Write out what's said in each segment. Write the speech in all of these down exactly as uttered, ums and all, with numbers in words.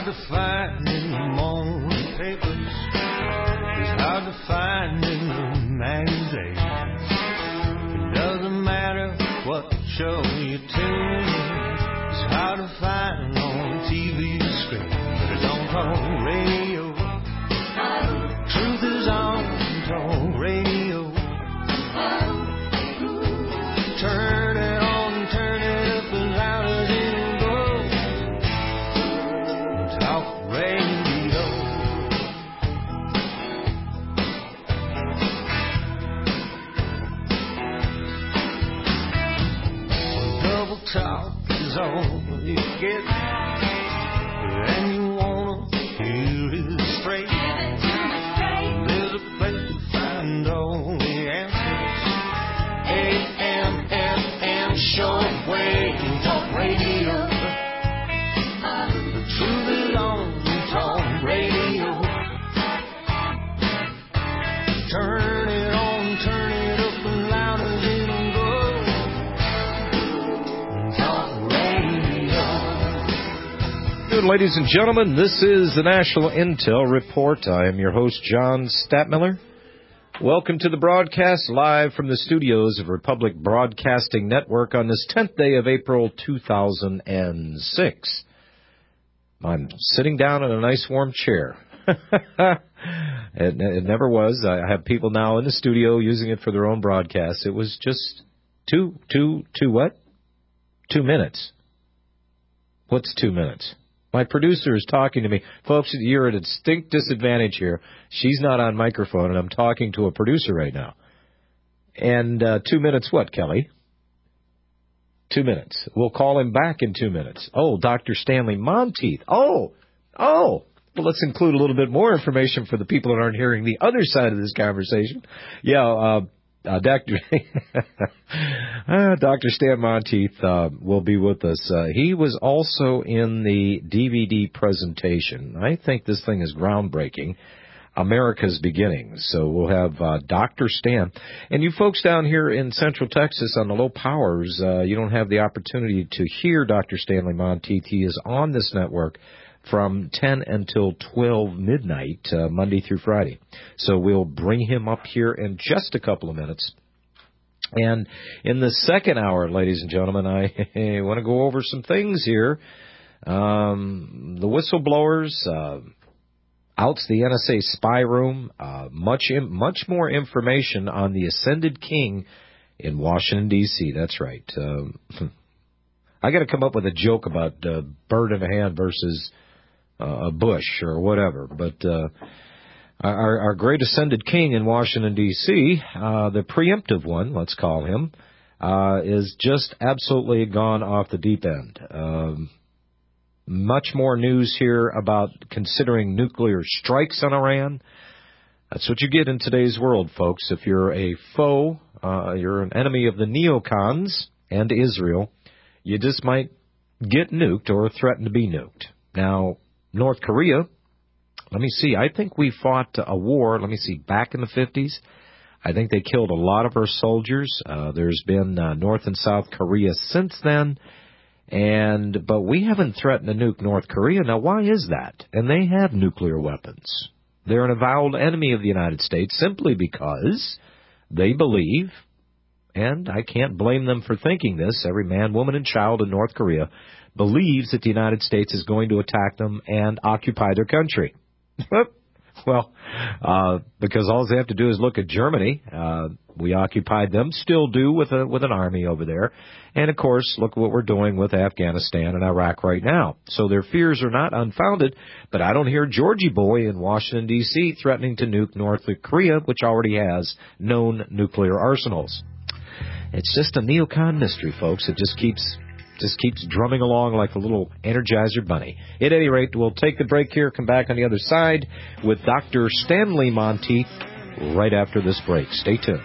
to find in the morning papers. It's hard to find in the magazines. It doesn't matter what show you tune in. It's hard to find on T V screen, but it's on talk radio. Truth is on talk radio. Turn it on, turn it up as loud as it'll go. Talk radio. When double talk is all you get, and you wanna hear it straight, there's a place to find all the answers. A M F M shortwave talk radio. The truth is on talk radio. Turn it on, turn it up as loud as it'll go. Talk radio. Good, ladies and gentlemen, this is the National Intel Report. I am your host, John Statmiller. Welcome to the broadcast live from the studios of Republic Broadcasting Network on this tenth day of April, two thousand six. I'm sitting down in a nice warm chair. it, it never was. I have people now in the studio using it for their own broadcasts. It was just two, two, two what? Two minutes. What's two minutes? My producer is talking to me. Folks, you're at a distinct disadvantage here. She's not on microphone, and I'm talking to a producer right now. And uh, two minutes what, Kelly? Two minutes. We'll call him back in two minutes. Oh, Doctor Stanley Monteith. Oh, oh. Well, let's include a little bit more information for the people that aren't hearing the other side of this conversation. Yeah, uh, uh, Doctor uh, Doctor Stan Monteith uh, will be with us. Uh, he was also in the D V D presentation. I think this thing is groundbreaking. America's Beginnings. So we'll have uh, Doctor Stan. And you folks down here in Central Texas on the low powers, uh, you don't have the opportunity to hear Doctor Stanley Monteith. He is on this network from ten until twelve midnight, uh, Monday through Friday. So we'll bring him up here in just a couple of minutes. And in the second hour, ladies and gentlemen, I want to go over some things here. Um, the whistleblowers, uh, out's the N S A spy room, uh, much im- much more information on the ascended king in Washington, D C That's right. Um, I got to come up with a joke about uh, bird in the hand versus uh, a bush or whatever. But uh, our, our great ascended king in Washington, D C, uh, the preemptive one, let's call him, uh, is just absolutely gone off the deep end. Um, much more news here about considering nuclear strikes on Iran. That's what you get in today's world, folks. If you're a foe, uh, you're an enemy of the neocons and Israel, you just might get nuked or threaten to be nuked. Now, North Korea, let me see, I think we fought a war, let me see, back in the fifties. I think they killed a lot of our soldiers. Uh, there's been uh, North and South Korea since then. And but we haven't threatened to nuke North Korea. Now, why is that? And they have nuclear weapons. They're an avowed enemy of the United States simply because they believe, and I can't blame them for thinking this, every man, woman, and child in North Korea believes that the United States is going to attack them and occupy their country. Well, uh, because all they have to do is look at Germany. Uh, we occupied them, still do with a, with an army over there. And, of course, look what we're doing with Afghanistan and Iraq right now. So their fears are not unfounded, but I don't hear Georgie Boy in Washington, D C threatening to nuke North Korea, which already has known nuclear arsenals. It's just a neocon mystery, folks. It just keeps... just keeps drumming along like a little Energizer bunny. At any rate, we'll take the break here, come back on the other side with Doctor Stanley Monteith right after this break. Stay tuned.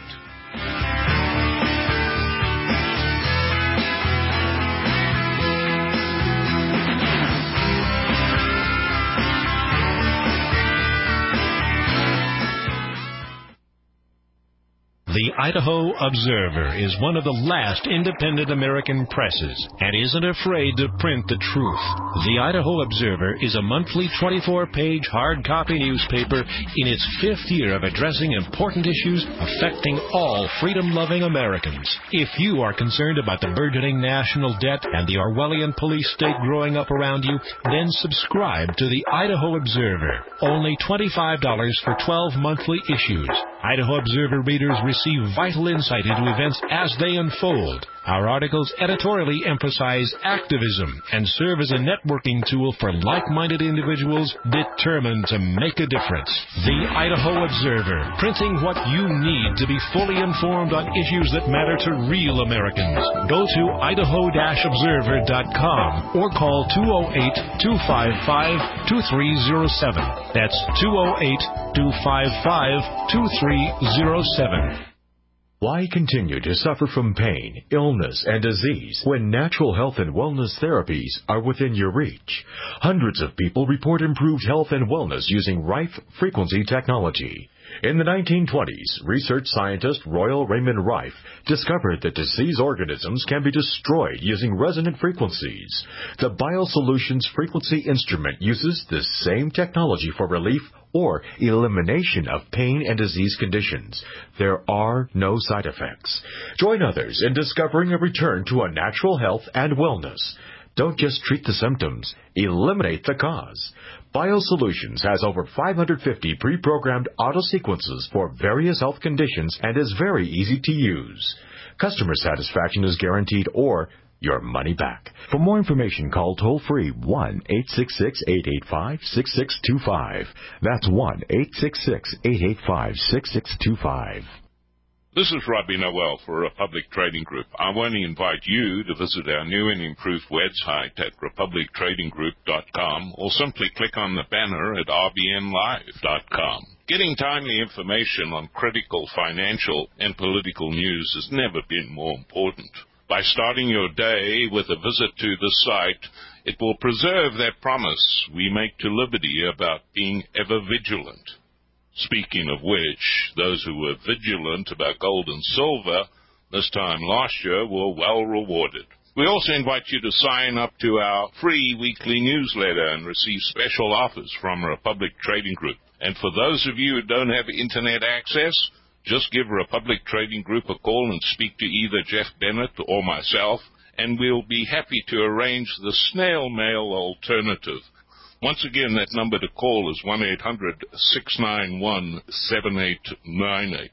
The Idaho Observer is one of the last independent American presses and isn't afraid to print the truth. The Idaho Observer is a monthly twenty-four page hard copy newspaper in its fifth year of addressing important issues affecting all freedom-loving Americans. If you are concerned about the burgeoning national debt and the Orwellian police state growing up around you, then subscribe to the Idaho Observer. Only twenty-five dollars for twelve monthly issues. Idaho Observer readers receive vital insight into events as they unfold. Our articles editorially emphasize activism and serve as a networking tool for like-minded individuals determined to make a difference. The Idaho Observer, printing what you need to be fully informed on issues that matter to real Americans. Go to idaho dash observer dot com or call two oh eight, two five five, two three oh seven. That's two oh eight, two five five, two three oh seven. Why continue to suffer from pain, illness, and disease when natural health and wellness therapies are within your reach? Hundreds of people report improved health and wellness using Rife frequency technology. In the nineteen twenties, research scientist Royal Raymond Rife discovered that diseased organisms can be destroyed using resonant frequencies. The BioSolutions frequency instrument uses this same technology for relief or elimination of pain and disease conditions. There are no side effects. Join others in discovering a return to a natural health and wellness. Don't just treat the symptoms, eliminate the cause. BioSolutions has over five hundred fifty pre-programmed auto-sequences for various health conditions and is very easy to use. Customer satisfaction is guaranteed or your money back. For more information, call toll-free one eight six six, eight eight five, six six two five. That's one eight six six, eight eight five, six six two five. This is Robbie Noel for Republic Trading Group. I want to invite you to visit our new and improved website at republic trading group dot com or simply click on the banner at r b n live dot com. Getting timely information on critical financial and political news has never been more important. By starting your day with a visit to the site, it will preserve that promise we make to liberty about being ever vigilant. Speaking of which, those who were vigilant about gold and silver this time last year were well rewarded. We also invite you to sign up to our free weekly newsletter and receive special offers from Republic Trading Group. And for those of you who don't have internet access, just give Republic Trading Group a call and speak to either Jeff Bennett or myself, and we'll be happy to arrange the snail mail alternative. Once again, that number to call is one eight hundred, six nine one, seven eight nine eight.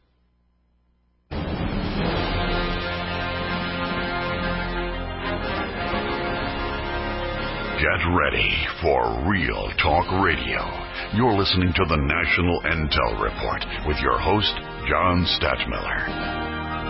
Get ready for Real Talk Radio. You're listening to the National Intel Report with your host, John Stadtmiller.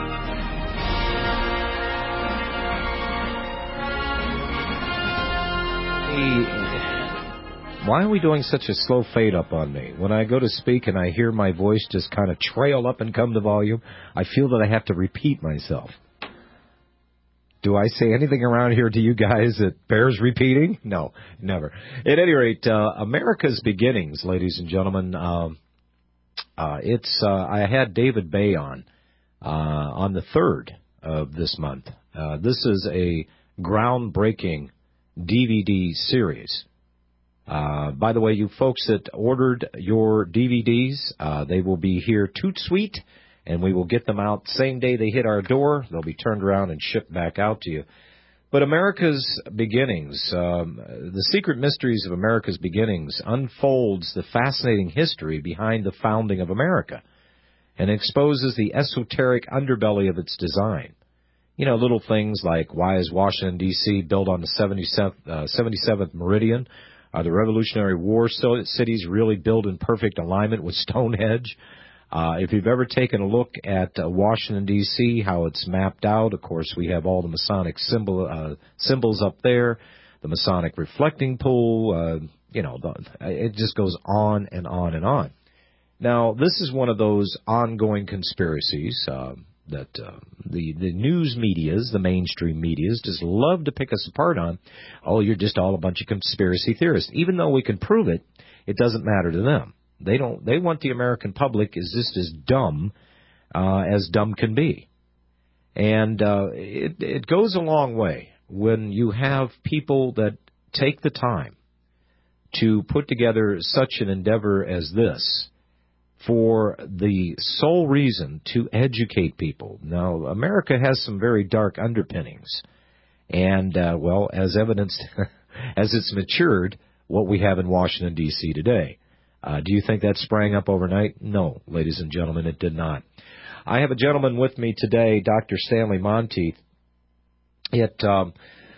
Why are we doing such a slow fade up on me? When I go to speak and I hear my voice just kind of trail up and come to volume, I feel that I have to repeat myself. Do I say anything around here to you guys that bears repeating? No, never. At any rate, uh, America's Beginnings, ladies and gentlemen. Uh, uh, it's uh, I had David Bay on uh, on the third of this month. Uh, this is a groundbreaking D V D series. Uh, by the way, you folks that ordered your D V Ds, uh, they will be here toot sweet, and we will get them out same day they hit our door. They'll be turned around and shipped back out to you. But America's Beginnings, um, The Secret Mysteries of America's Beginnings, unfolds the fascinating history behind the founding of America and exposes the esoteric underbelly of its design. You know, little things like, why is Washington, D C built on the seventy-seventh, uh, seventy-seventh meridian? Are the Revolutionary War cities really built in perfect alignment with Stonehenge? Uh, if you've ever taken a look at uh, Washington, D C, how it's mapped out, of course, we have all the Masonic symbol, uh, symbols up there, the Masonic reflecting pool, uh, you know, the, it just goes on and on and on. Now, this is one of those ongoing conspiracies uh, that uh, the, the news medias, the mainstream medias, just love to pick us apart on. Oh, you're just all a bunch of conspiracy theorists. Even though we can prove it, it doesn't matter to them. They don't. They want the American public is just as dumb uh, as dumb can be. And uh, it, it goes a long way when you have people that take the time to put together such an endeavor as this for the sole reason to educate people. Now, America has some very dark underpinnings. And, uh, well, as evidenced, as it's matured, what we have in Washington, D C today. Uh, do you think that sprang up overnight? No, ladies and gentlemen, it did not. I have a gentleman with me today, Doctor Stanley Monteith. It, um,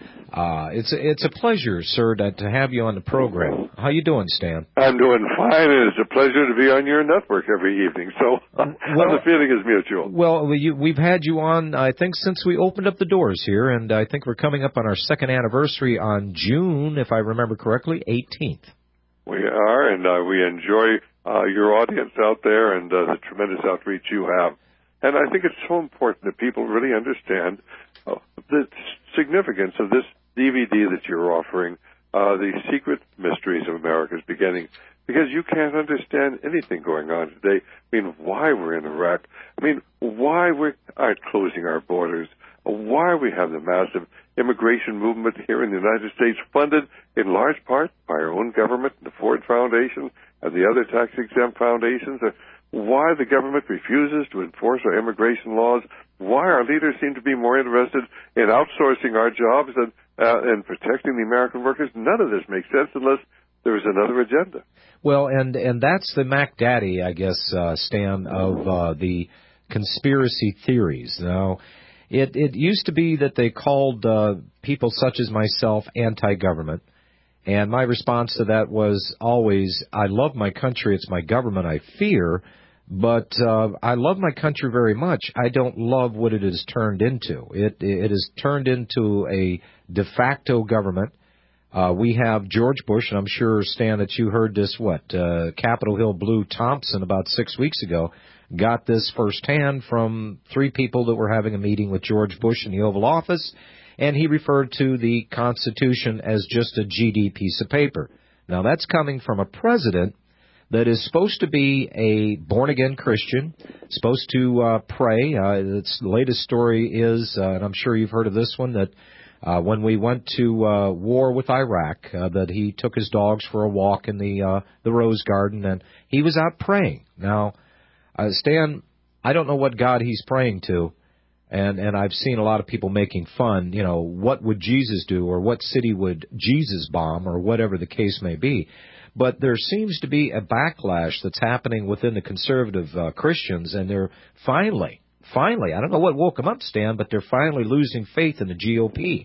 uh, it's, it's a pleasure, sir, to, to have you on the program. How you doing, Stan? I'm doing fine, and it's a pleasure to be on your network every evening. So well, the feeling is mutual. Well, you, we've had you on, I think, since we opened up the doors here, and I think we're coming up on our second anniversary on June, if I remember correctly, eighteenth. We are, and uh, we enjoy uh, your audience out there and uh, the tremendous outreach you have. And I think it's so important that people really understand uh, the significance of this D V D that you're offering, uh, the secret mysteries of America's beginning, because you can't understand anything going on today. I mean, why we're in Iraq. I mean, why we aren't closing our borders. Why we have the massive immigration movement here in the United States, funded in large part by our own government, the Ford Foundation, and the other tax-exempt foundations. Why the government refuses to enforce our immigration laws. Why our leaders seem to be more interested in outsourcing our jobs than uh, in protecting the American workers. None of this makes sense unless there is another agenda. Well, and and that's the Mac Daddy, I guess, uh, Stan, of uh, the conspiracy theories. Now, it it used to be that they called uh, people such as myself anti-government, and my response to that was always, I love my country, it's my government I fear, but uh, I love my country very much. I don't love what it has turned into. It it has turned into a de facto government. Uh, we have George Bush, and I'm sure, Stan, that you heard this, what, uh, Capitol Hill Blue Thompson about six weeks ago, got this firsthand from three people that were having a meeting with George Bush in the Oval Office, and he referred to the Constitution as just a G D piece of paper. Now, that's coming from a president that is supposed to be a born-again Christian, supposed to uh, pray. Uh, its latest story is, uh, and I'm sure you've heard of this one, that uh, when we went to uh, war with Iraq, uh, that he took his dogs for a walk in the uh, the Rose Garden, and he was out praying. Now, uh, Stan, I don't know what God he's praying to, and, and I've seen a lot of people making fun, you know, what would Jesus do, or what city would Jesus bomb, or whatever the case may be. But there seems to be a backlash that's happening within the conservative uh, Christians, and they're finally, finally, I don't know what woke them up, Stan, but they're finally losing faith in the G O P.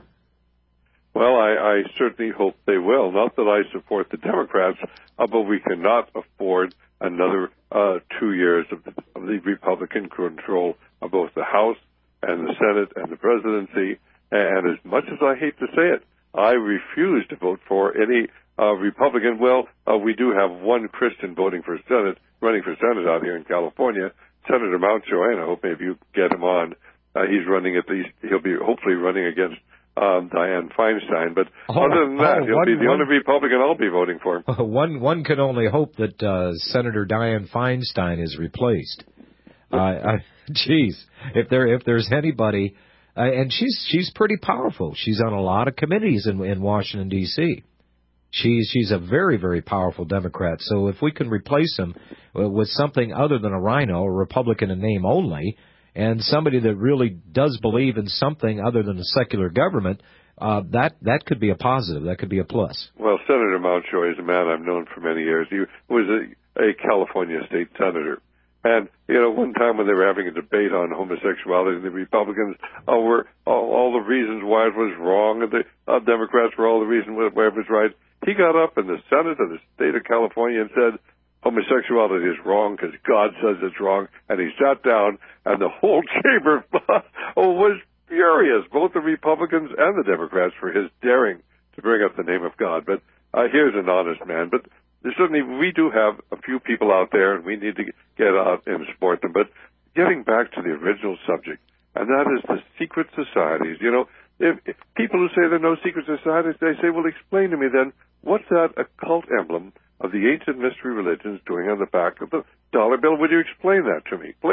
Well, I, I certainly hope they will. Not that I support the Democrats, uh, but we cannot afford another uh, two years of, of the Republican control of both the House and the Senate and the presidency. And as much as I hate to say it, I refuse to vote for any uh, Republican. Well, uh, we do have one Christian voting for Senate, running for Senate out here in California, Senator Mountjoy, and I hope maybe you get him on. Uh, he's running at least, he'll be hopefully running against um, Dianne Feinstein. But oh, other than that, oh, he'll one, be the one, only Republican I'll be voting for. One one can only hope that uh, Senator Dianne Feinstein is replaced. Uh, I, geez, if there if there's anybody, uh, and she's she's pretty powerful. She's on a lot of committees in, in Washington D C She's she's a very very powerful Democrat. So if we can replace him with something other than a rhino, a Republican in name only, and somebody that really does believe in something other than a secular government, uh, that that could be a positive. That could be a plus. Well, Senator Mountjoy is a man I've known for many years. He was a, a California state senator. And, you know, one time when they were having a debate on homosexuality, the Republicans uh, were all, all the reasons why it was wrong, and the uh, Democrats were all the reasons why it was right. He got up in the Senate of the state of California and said, homosexuality is wrong because God says it's wrong. And he sat down, and the whole chamber was furious, both the Republicans and the Democrats, for his daring to bring up the name of God. But uh, here's an honest man. But certainly we do have a few people out there, and we need to get out and support them. But getting back to the original subject, and that is the secret societies. You know, if, if people who say there are no secret societies, they say, well, explain to me then, what's that occult emblem of the ancient mystery religions doing on the back of the dollar bill? Would you explain that to me? Please,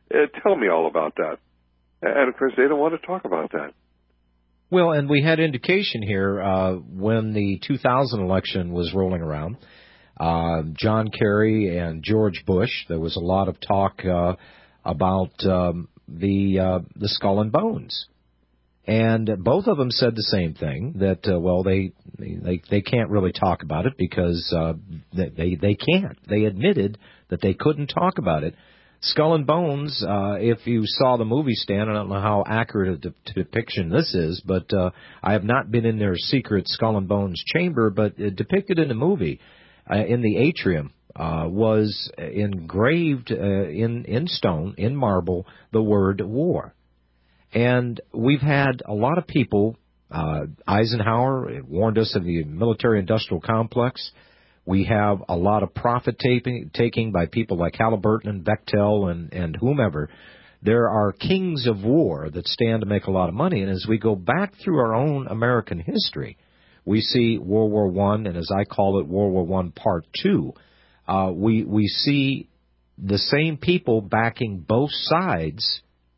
uh, tell me all about that. And, of course, they don't want to talk about that. Well, and we had indication here uh, when the two thousand election was rolling around. Uh, John Kerry and George Bush, there was a lot of talk uh, about um, the uh, the skull and bones. And both of them said the same thing, that, uh, well, they, they they can't really talk about it because uh, they, they can't. They admitted that they couldn't talk about it. Skull and Bones, uh, if you saw the movie, Stan, I don't know how accurate a de- depiction this is, but uh, I have not been in their secret Skull and Bones chamber, but uh, depicted in the movie, uh, in the atrium, uh, was engraved uh, in, in stone, in marble, the word war. And we've had a lot of people, uh, Eisenhower warned us of the military-industrial complex. We have a lot of profit taking, taking by people like Halliburton and Bechtel and, and whomever. There are kings of war that stand to make a lot of money. And as we go back through our own American history, we see World War One, and as I call it, World War One Part Two. Uh, we, we see the same people backing both sides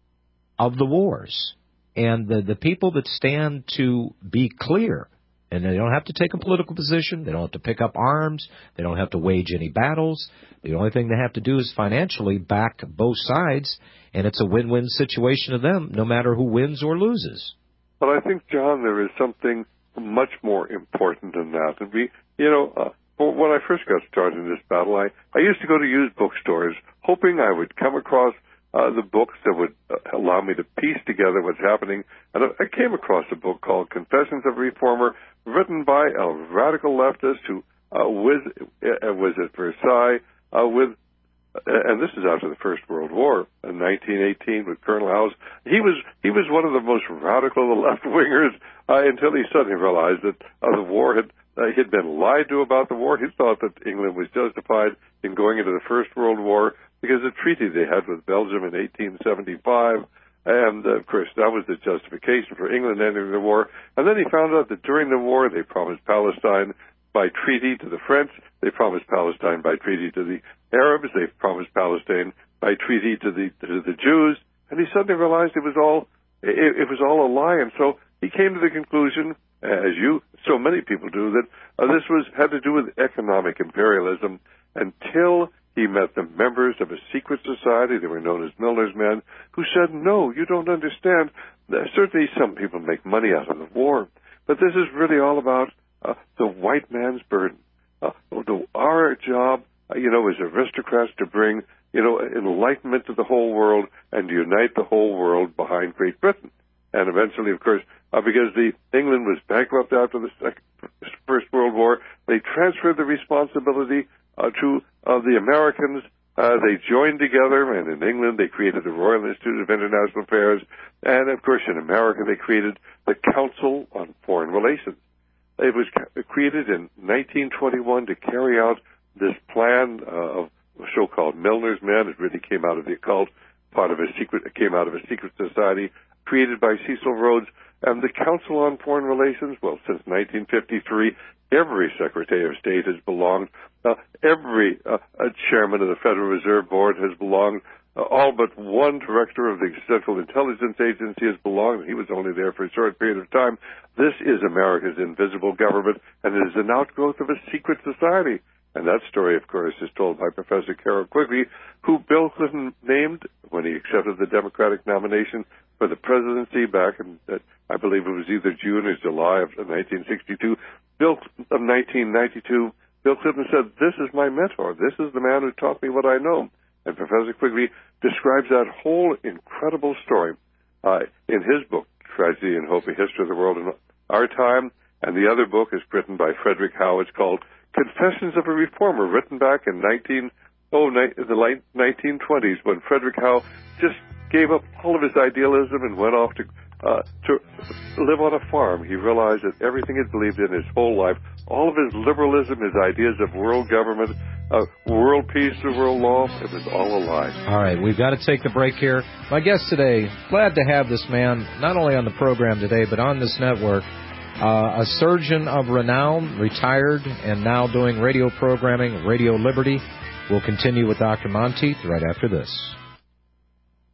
of the wars. And the, the people that stand to be clear, and they don't have to take a political position, they don't have to pick up arms, they don't have to wage any battles. The only thing they have to do is financially back both sides, and it's a win-win situation to them, no matter who wins or loses. But I think, John, there is something much more important than that. And we, you know, uh, when I first got started in this battle, I, I used to go to used bookstores, hoping I would come across Uh, the books that would uh, allow me to piece together what's happening. And I came across a book called Confessions of a Reformer, written by a radical leftist who uh, was, uh, was at Versailles uh, with, uh, and this is after the First World War, in nineteen eighteen with Colonel Howes. He was he was one of the most radical of the left-wingers uh, until he suddenly realized that uh, the war had uh, he had been lied to about the war. He thought that England was justified in going into the First World War because the treaty they had with Belgium in eighteen seventy-five, and, uh, of course, that was the justification for England entering the war. And then he found out that during the war they promised Palestine by treaty to the French, they promised Palestine by treaty to the Arabs, they promised Palestine by treaty to the to the Jews, and he suddenly realized it was all it, it was all a lie. And so he came to the conclusion, as you, so many people do, that uh, this was had to do with economic imperialism until he met the members of a secret society, they were known as Milner's Men, who said, no, you don't understand. Certainly some people make money out of the war, but this is really all about uh, the white man's burden. Uh, the, our job, uh, you know, as aristocrats to bring, you know, enlightenment to the whole world and unite the whole world behind Great Britain. And eventually, of course, uh, because the England was bankrupt after the Second, First World War, they transferred the responsibility Uh, to uh, the Americans. Uh, they joined together, and in England they created the Royal Institute of International Affairs, and of course in America they created the Council on Foreign Relations. It was ca- created in nineteen twenty-one to carry out this plan uh, of so-called Milner's Men. It really came out of the occult, part of a secret, it came out of a secret society created by Cecil Rhodes. And the Council on Foreign Relations, well, since nineteen fifty-three, every Secretary of State has belonged. Uh, every uh, uh, chairman of the Federal Reserve Board has belonged. Uh, all but one director of the Central Intelligence Agency has belonged. He was only there for a short period of time. This is America's invisible government, and it is an outgrowth of a secret society. And that story, of course, is told by Professor Carroll Quigley, who Bill Clinton named when he accepted the Democratic nomination for the presidency back in, uh, I believe it was either June or July of nineteen sixty-two. Bill of nineteen ninety-two, Bill Clinton said, this is my mentor. This is the man who taught me what I know. And Professor Quigley describes that whole incredible story uh, in his book, Tragedy and Hope, A History of the World in Our Time. And the other book is written by Frederick Howe. It's called Confessions of a Reformer, written back in nineteen, oh, the late nineteen twenties, when Frederick Howe just gave up all of his idealism and went off to uh, to live on a farm. He realized that everything he believed in his whole life, all of his liberalism, his ideas of world government, uh, world peace, the world law, it was all a lie. All right, we've got to take the break here. My guest today, glad to have this man not only on the program today, but on this network. Uh, a surgeon of renown, retired, and now doing radio programming, Radio Liberty. We'll continue with Doctor Monteith right after this.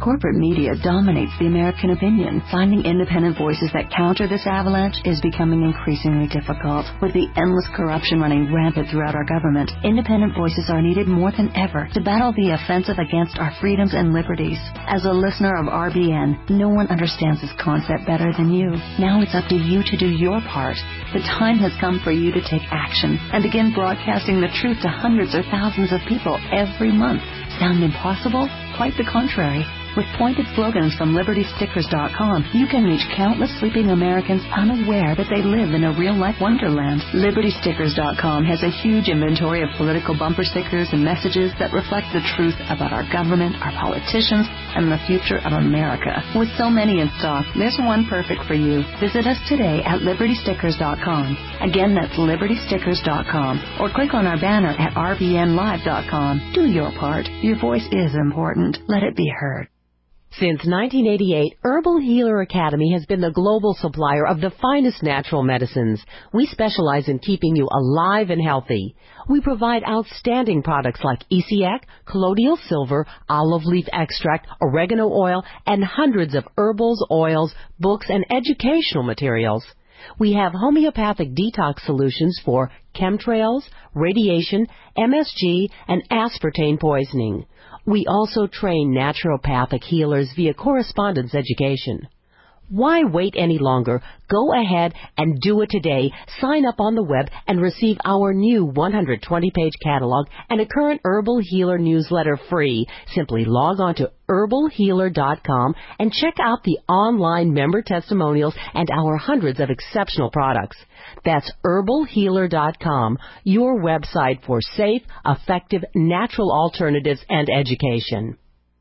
Corporate media dominates the American opinion. Finding independent voices that counter this avalanche is becoming increasingly difficult. With the endless corruption running rampant throughout our government, independent voices are needed more than ever to battle the offensive against our freedoms and liberties. As a listener of R B N, no one understands this concept better than you. Now it's up to you to do your part. The time has come for you to take action and begin broadcasting the truth to hundreds or thousands of people every month. Sound impossible? Quite the contrary. With pointed slogans from Liberty Stickers dot com, you can reach countless sleeping Americans unaware that they live in a real-life wonderland. Liberty Stickers dot com has a huge inventory of political bumper stickers and messages that reflect the truth about our government, our politicians, and the future of America. With so many in stock, there's one perfect for you. Visit us today at Liberty Stickers dot com. Again, that's Liberty Stickers dot com. Or click on our banner at R B N Live dot com. Do your part. Your voice is important. Let it be heard. Since nineteen eighty-eight, Herbal Healer Academy has been the global supplier of the finest natural medicines. We specialize in keeping you alive and healthy. We provide outstanding products like E C A C, colloidal silver, olive leaf extract, oregano oil, and hundreds of herbals, oils, books, and educational materials. We have homeopathic detox solutions for chemtrails, radiation, M S G, and aspartame poisoning. We also train naturopathic healers via correspondence education. Why wait any longer? Go ahead and do it today. Sign up on the web and receive our new one hundred twenty page catalog and a current Herbal Healer newsletter free. Simply log on to Herbal Healer dot com and check out the online member testimonials and our hundreds of exceptional products. That's Herbal Healer dot com, your website for safe, effective, natural alternatives and education.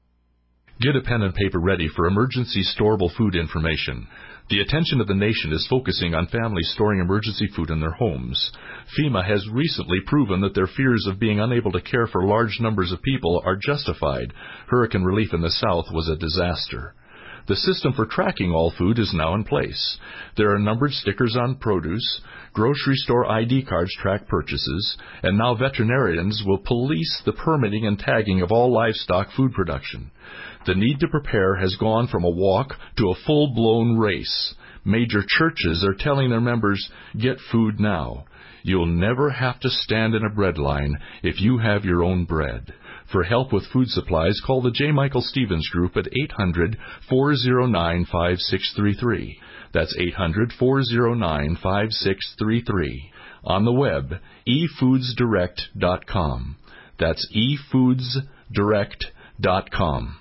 Get a pen and paper ready for emergency storable food information. The attention of the nation is focusing on families storing emergency food in their homes. FEMA has recently proven that their fears of being unable to care for large numbers of people are justified. Hurricane relief in the South was a disaster. The system for tracking all food is now in place. There are numbered stickers on produce, grocery store I D cards track purchases, and now veterinarians will police the permitting and tagging of all livestock food production. The need to prepare has gone from a walk to a full-blown race. Major churches are telling their members, get food now. You'll never have to stand in a bread line if you have your own bread. For help with food supplies, call the J. Michael Stevens Group at eight hundred, four oh nine, five six three three. That's eight hundred, four oh nine, five six three three. On the web, e foods direct dot com. That's e foods direct dot com.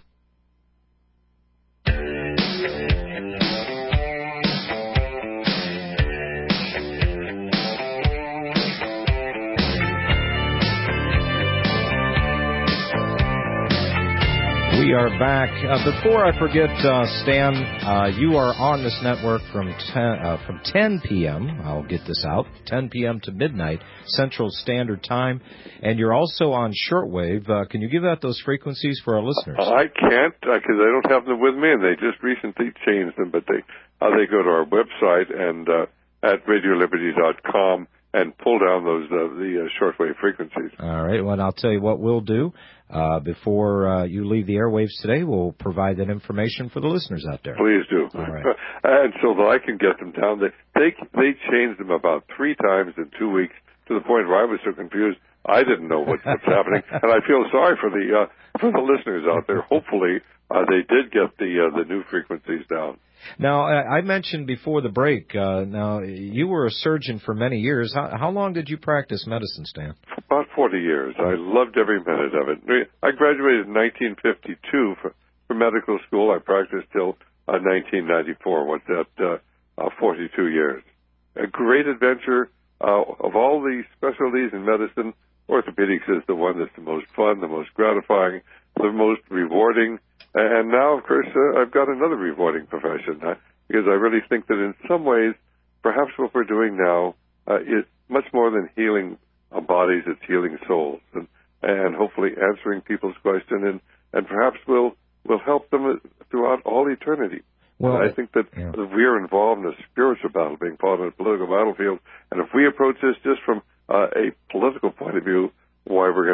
We are back. Uh, before I forget, uh, Stan, uh, you are on this network from ten, uh, from ten p.m. I'll get this out, ten p.m. to midnight Central Standard Time, and you're also on shortwave. Uh, can you give out those frequencies for our listeners? Uh, I can't because uh, I don't have them with me, and they just recently changed them. But they uh, they go to our website and uh, at radio liberty dot com and pull down those uh, the uh, shortwave frequencies. All right. Well, I'll tell you what we'll do. Uh, before uh, you leave the airwaves today, we'll provide that information for the listeners out there. Please do. All right. And so that I can get them down. They, they they changed them about three times in two weeks to the point where I was so confused I didn't know what, what's happening. And I feel sorry for the uh, for the listeners out there. Hopefully uh, they did get the uh, the new frequencies down. Now, I mentioned before the break, uh, now, you were a surgeon for many years. How, how long did you practice medicine, Stan? About forty years. I loved every minute of it. I graduated in nineteen fifty-two for, for medical school. I practiced till uh, nineteen ninety-four. What's that? Uh, uh, forty-two years. A great adventure. Uh, of all the specialties in medicine, orthopedics is the one that's the most fun, the most gratifying, the most rewarding. And now, of course, uh, I've got another rewarding profession uh, because I really think that in some ways, perhaps what we're doing now uh, is much more than healing uh, bodies, it's healing souls, and, and hopefully answering people's question, and, and perhaps we'll, we'll help them throughout all eternity. Well, I think that yeah. we're involved in a spiritual battle, being fought on a political battlefield, and if we approach this just from uh, a political point of view, why we're going to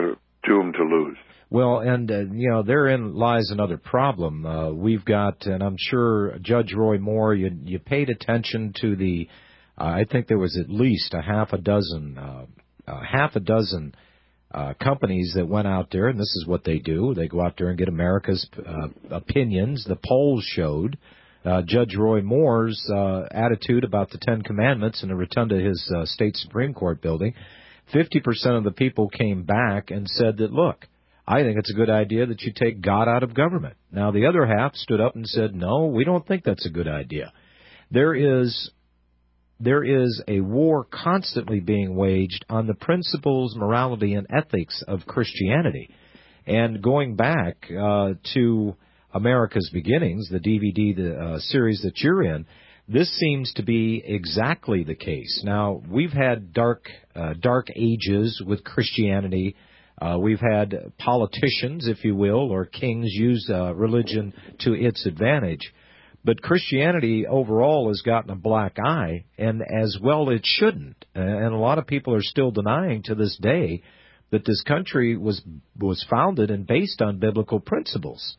doomed to lose. Well, and, uh, you know, therein lies another problem. Uh, we've got, and I'm sure Judge Roy Moore, you, you paid attention to the, uh, I think there was at least a half a dozen, uh, uh, half a dozen uh, companies that went out there, and this is what they do. They go out there and get America's uh, opinions. The polls showed uh, Judge Roy Moore's uh, attitude about the Ten Commandments in the rotunda of his uh, state Supreme Court building. fifty percent of the people came back and said that, look, I think it's a good idea that you take God out of government. Now, the other half stood up and said, no, we don't think that's a good idea. There is there is a war constantly being waged on the principles, morality, and ethics of Christianity. And going back uh, to America's Beginnings, the D V D the uh, series that you're in, this seems to be exactly the case. Now, we've had dark uh, dark ages with Christianity. Uh, we've had politicians, if you will, or kings use uh, religion to its advantage. But Christianity overall has gotten a black eye, and as well it shouldn't. And a lot of people are still denying to this day that this country was was founded and based on biblical principles.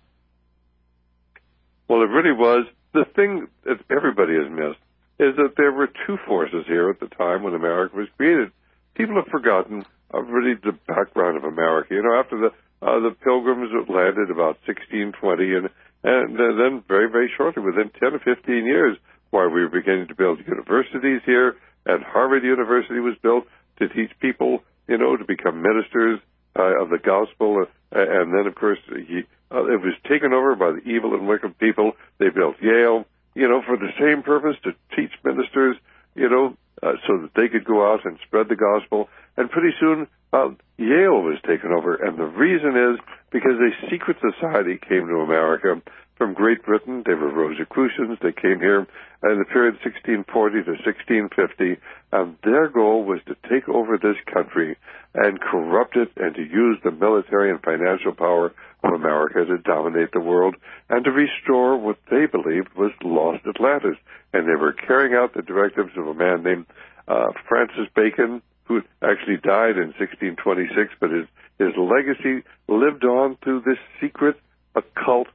Well, it really was. The thing that everybody has missed is that there were two forces here at the time when America was created. People have forgotten uh, really the background of America. You know, after the uh, the Pilgrims landed about sixteen twenty, and and then very, very shortly, within ten or fifteen years, while we were beginning to build universities here, and Harvard University was built to teach people, you know, to become ministers uh, of the gospel. Uh, and then, of course, he, uh, it was taken over by the evil and wicked people. They built Yale, you know, for the same purpose, to teach ministers, you know, uh, so that they could go out and spread the gospel. And pretty soon, uh, Yale was taken over. And the reason is because a secret society came to America from Great Britain. They were Rosicrucians. They came here in the period sixteen forty to sixteen fifty. And their goal was to take over this country and corrupt it and to use the military and financial power of America to dominate the world and to restore what they believed was lost Atlantis. And they were carrying out the directives of a man named uh, Francis Bacon, who actually died in sixteen twenty-six, but his, his legacy lived on through this secret occult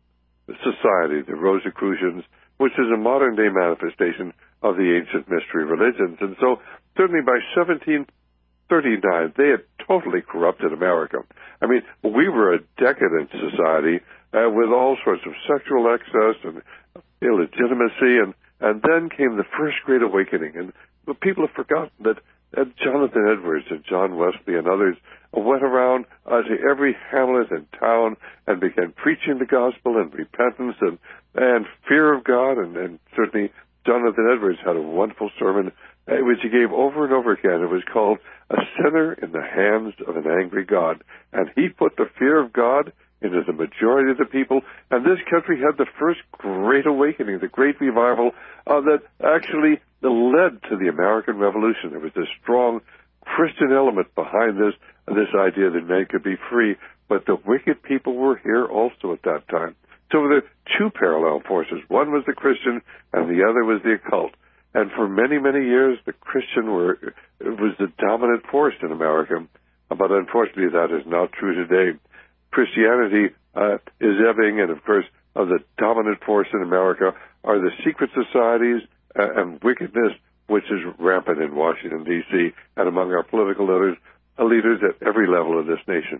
society, the Rosicrucians, which is a modern-day manifestation of the ancient mystery religions. And so, certainly by seventeen thirty-nine, they had totally corrupted America. I mean, we were a decadent society uh, with all sorts of sexual excess and illegitimacy, and, and then came the First Great Awakening. And people have forgotten that uh, Jonathan Edwards and John Wesley and others went around uh, to every hamlet and town and began preaching the gospel and repentance and, and fear of God. And, and certainly Jonathan Edwards had a wonderful sermon uh, which he gave over and over again. It was called A Sinner in the Hands of an Angry God. And he put the fear of God into the majority of the people. And this country had the first great awakening, the great revival uh, that actually led to the American Revolution. There was this strong Christian element behind this, this idea that men could be free. But the wicked people were here also at that time. So there were two parallel forces. One was the Christian, and the other was the occult. And for many, many years, the Christian were, was the dominant force in America. But unfortunately, that is not true today. Christianity uh, is ebbing, and of course, uh, the dominant force in America are the secret societies uh, and wickedness, which is rampant in Washington, D C, and among our political leaders, uh, leaders at every level of this nation.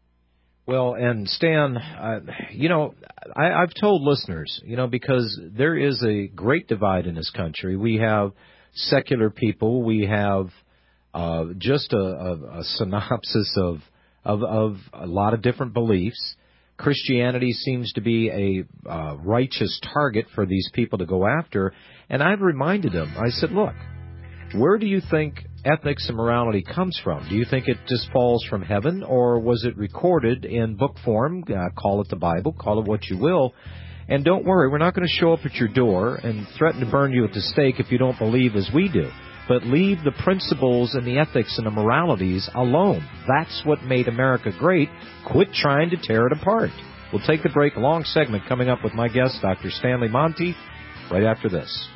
Well, and Stan, uh, you know, I, I've told listeners, you know, because there is a great divide in this country. We have secular people. We have uh, just a, a, a synopsis of, of of a lot of different beliefs. Christianity seems to be a uh, righteous target for these people to go after. And I've reminded them, I said, look, where do you think ethics and morality comes from? Do you think it just falls from heaven, or was it recorded in book form? Uh, call it the Bible, call it what you will. And don't worry, we're not going to show up at your door and threaten to burn you at the stake if you don't believe as we do. But leave the principles and the ethics and the moralities alone. That's what made America great. Quit trying to tear it apart. We'll take the break. A long segment coming up with my guest, Doctor Stanley Monty, right after this.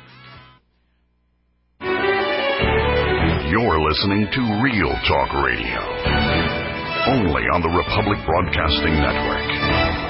You're listening to Real Talk Radio. only on the Republic Broadcasting Network.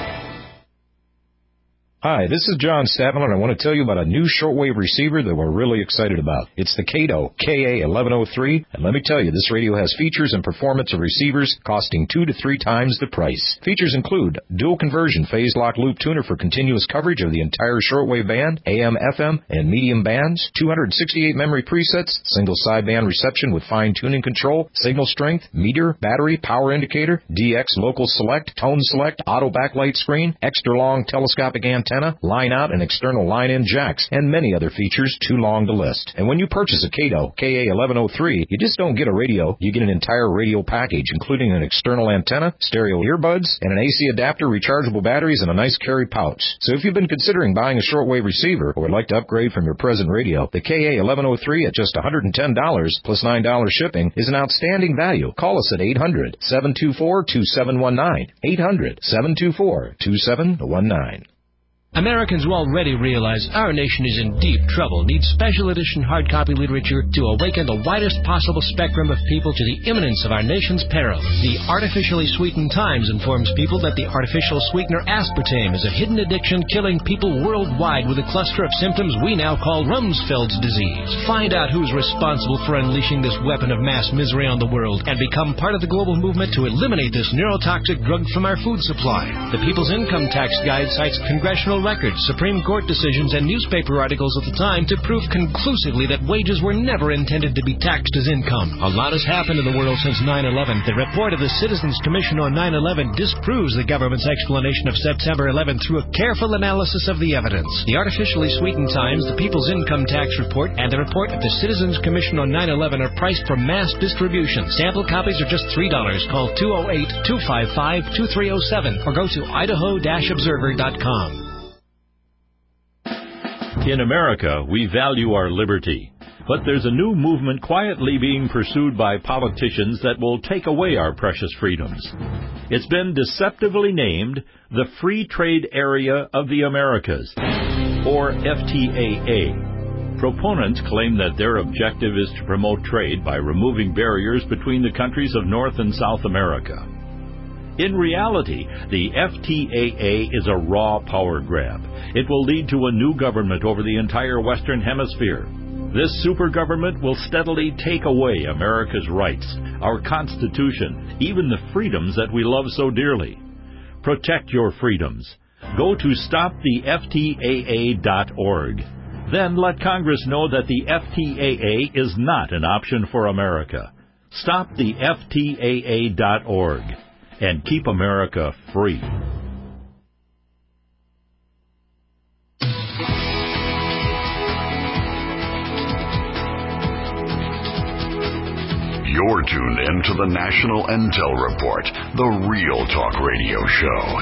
Hi, this is John Statman, and I want to tell you about a new shortwave receiver that we're really excited about. It's the Kato K A eleven oh three, and let me tell you, this radio has features and performance of receivers costing two to three times the price. Features include dual conversion phase lock loop tuner for continuous coverage of the entire shortwave band, A M, F M, and medium bands, two hundred sixty-eight memory presets, single sideband reception with fine tuning control, signal strength, meter, battery, power indicator, D X local select, tone select, auto backlight screen, extra long telescopic antenna, antenna, line out and external line-in jacks, and many other features too long to list. And when you purchase a Kato K A eleven oh three, you just don't get a radio, you get an entire radio package, including an external antenna, stereo earbuds, and an A C adapter, rechargeable batteries, and a nice carry pouch. So if you've been considering buying a shortwave receiver or would like to upgrade from your present radio, the K A eleven oh three at just one hundred ten dollars plus nine dollars shipping is an outstanding value. Call us at eight hundred, seven two four, two seven one nine, eight hundred, seven two four, two seven one nine. Americans will already realize our nation is in deep trouble, needs special edition hard copy literature to awaken the widest possible spectrum of people to the imminence of our nation's peril. The Artificially Sweetened Times informs people that the artificial sweetener aspartame is a hidden addiction killing people worldwide with a cluster of symptoms we now call Rumsfeld's disease. Find out who's responsible for unleashing this weapon of mass misery on the world and become part of the global movement to eliminate this neurotoxic drug from our food supply. The People's Income Tax Guide cites congressional records, Supreme Court decisions, and newspaper articles at the time to prove conclusively that wages were never intended to be taxed as income. A lot has happened in the world since nine eleven. The report of the Citizens Commission on nine eleven disproves the government's explanation of September eleventh through a careful analysis of the evidence. The Artificially Sweetened Times, the People's Income Tax Report, and the report of the Citizens Commission on nine eleven are priced for mass distribution. Sample copies are just three dollars. Call two oh eight, two five five, two three oh seven or go to idaho dash observer dot com. In America, we value our liberty, but there's a new movement quietly being pursued by politicians that will take away our precious freedoms. It's been deceptively named the Free Trade Area of the Americas, or F T A A. Proponents claim that their objective is to promote trade by removing barriers between the countries of North and South America. In reality, the F T A A is a raw power grab. It will lead to a new government over the entire Western Hemisphere. This super government will steadily take away America's rights, our Constitution, even the freedoms that we love so dearly. Protect your freedoms. Go to stop the F T A A dot org. Then let Congress know that the F T A A is not an option for America. Stop the F T A A dot org. And keep America free. You're tuned in to the National Intel Report, the Real Talk Radio Show.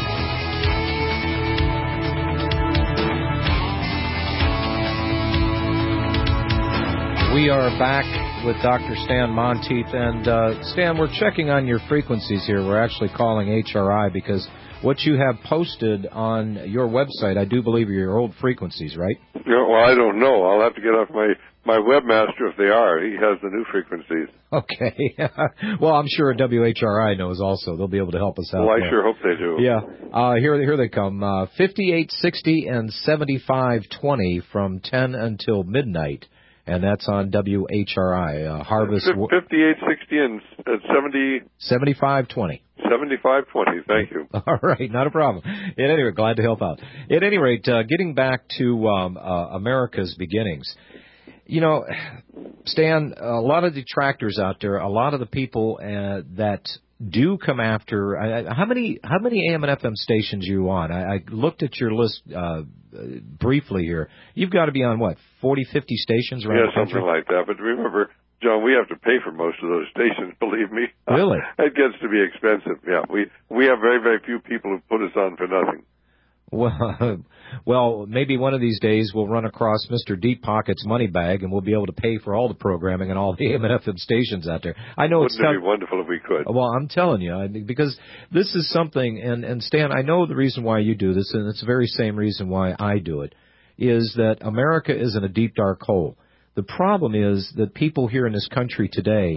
We are back with Doctor Stan Monteith. And, uh, Stan, we're checking on your frequencies here. We're actually calling H R I because what you have posted on your website, I do believe, are your old frequencies, right? Yeah, well, I don't know. I'll have to get off my, my webmaster if they are. He has the new frequencies. Okay. Well, I'm sure W H R I knows also. They'll be able to help us out. Well, I there. sure hope they do. Yeah. Uh, here, here they come. Uh, fifty-eight sixty and seventy-five twenty from ten until midnight. And that's on W H R I, uh, Harvest... fifty-eight sixty and seventy... seventy-five twenty. seventy-five twenty, thank you. All right, not a problem. At any rate, glad to help out. At any rate, uh, getting back to um, uh, America's beginnings, you know, Stan, a lot of detractors out there, a lot of the people uh, that do come after, uh, how many how many A M and F M stations are you on? I, I looked at your list uh, briefly here. You've got to be on, what, forty, fifty stations around yeah, the country? Yeah, something like that. But remember, John, we have to pay for most of those stations, believe me. Really? It gets to be expensive, yeah. We we have very, very few people who put us on for nothing. Well, well, maybe one of these days we'll run across Mister Deep Pocket's money bag, and we'll be able to pay for all the programming and all the A M and F M stations out there. I know Wouldn't it's it be wonderful if we could? Well, I'm telling you, I, because this is something, and, and Stan, I know the reason why you do this, and it's the very same reason why I do it, is that America is in a deep, dark hole. The problem is that people here in this country today,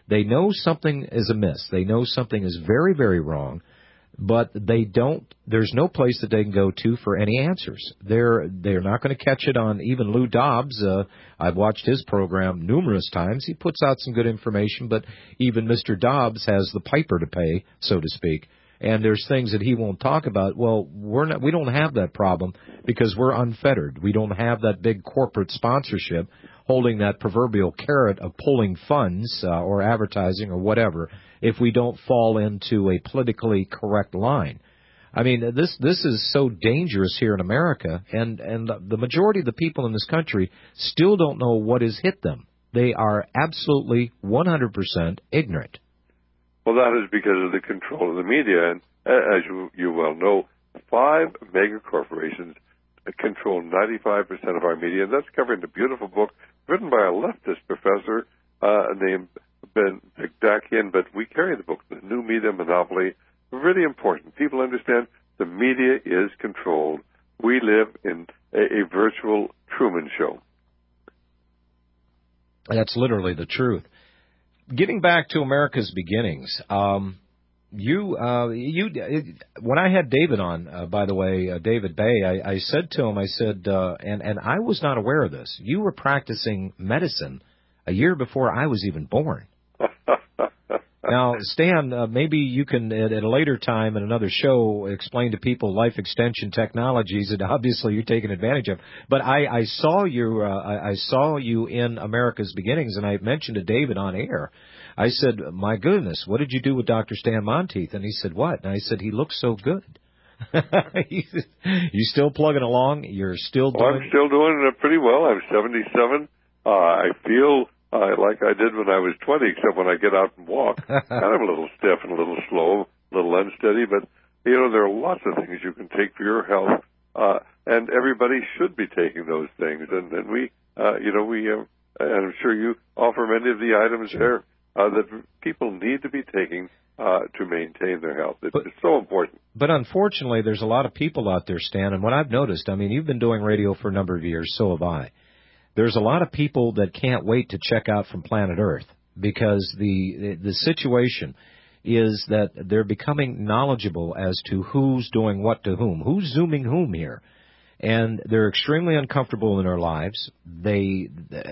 They know something is amiss. They know something is very, very wrong, but they don't. There's no place that they can go to for any answers. They're they're not going to catch it on even Lou Dobbs. Uh, I've watched his program numerous times. He puts out some good information, but even Mister Dobbs has the piper to pay, so to speak. And there's things that he won't talk about. Well, we're not. We don't have that problem because we're unfettered. We don't have that big corporate sponsorship holding that proverbial carrot of pulling funds uh, or advertising or whatever if we don't fall into a politically correct line. I mean, this this is so dangerous here in America, and, and the majority of the people in this country still don't know what has hit them. They are absolutely one hundred percent ignorant. Well, that is because of the control of the media, and as you, you well know, five mega corporations control ninety-five percent of our media, and that's covered in a beautiful book written by a leftist professor uh, named Ben Dakian, but we carry the book, The New Media Monopoly. Really important. People understand the media is controlled. We live in a, a virtual Truman Show. That's literally the truth. Getting back to America's beginnings, um, you, uh, you, when I had David on, uh, by the way, uh, David Bay, I, I said to him, I said, uh, and, and I was not aware of this. You were practicing medicine a year before I was even born. Now, Stan, uh, maybe you can, at, at a later time in another show, explain to people life extension technologies that obviously you're taking advantage of. But I, I saw you, uh, I, I saw you in America's Beginnings, and I mentioned to David on air. I said, "My goodness, what did you do with Doctor Stan Monteith?" And he said, "What?" And I said, "He looks so good." You still plugging along? You're still doing? Well, I'm still doing it pretty well. I'm seventy-seven. Uh, I feel Uh, like I did when I was twenty, except when I get out and walk. I'm a little stiff and a little slow, a little unsteady, but, you know, there are lots of things you can take for your health, uh, and everybody should be taking those things. And, and we, uh, you know, we, uh, and I'm sure you offer many of the items there uh, that people need to be taking uh, to maintain their health. It's, but, it's so important. But unfortunately, there's a lot of people out there, Stan, and what I've noticed, I mean, you've been doing radio for a number of years, so have I. There's a lot of people that can't wait to check out from planet Earth because the the situation is that they're becoming knowledgeable as to who's doing what to whom, who's zooming whom here. And they're extremely uncomfortable in their lives. They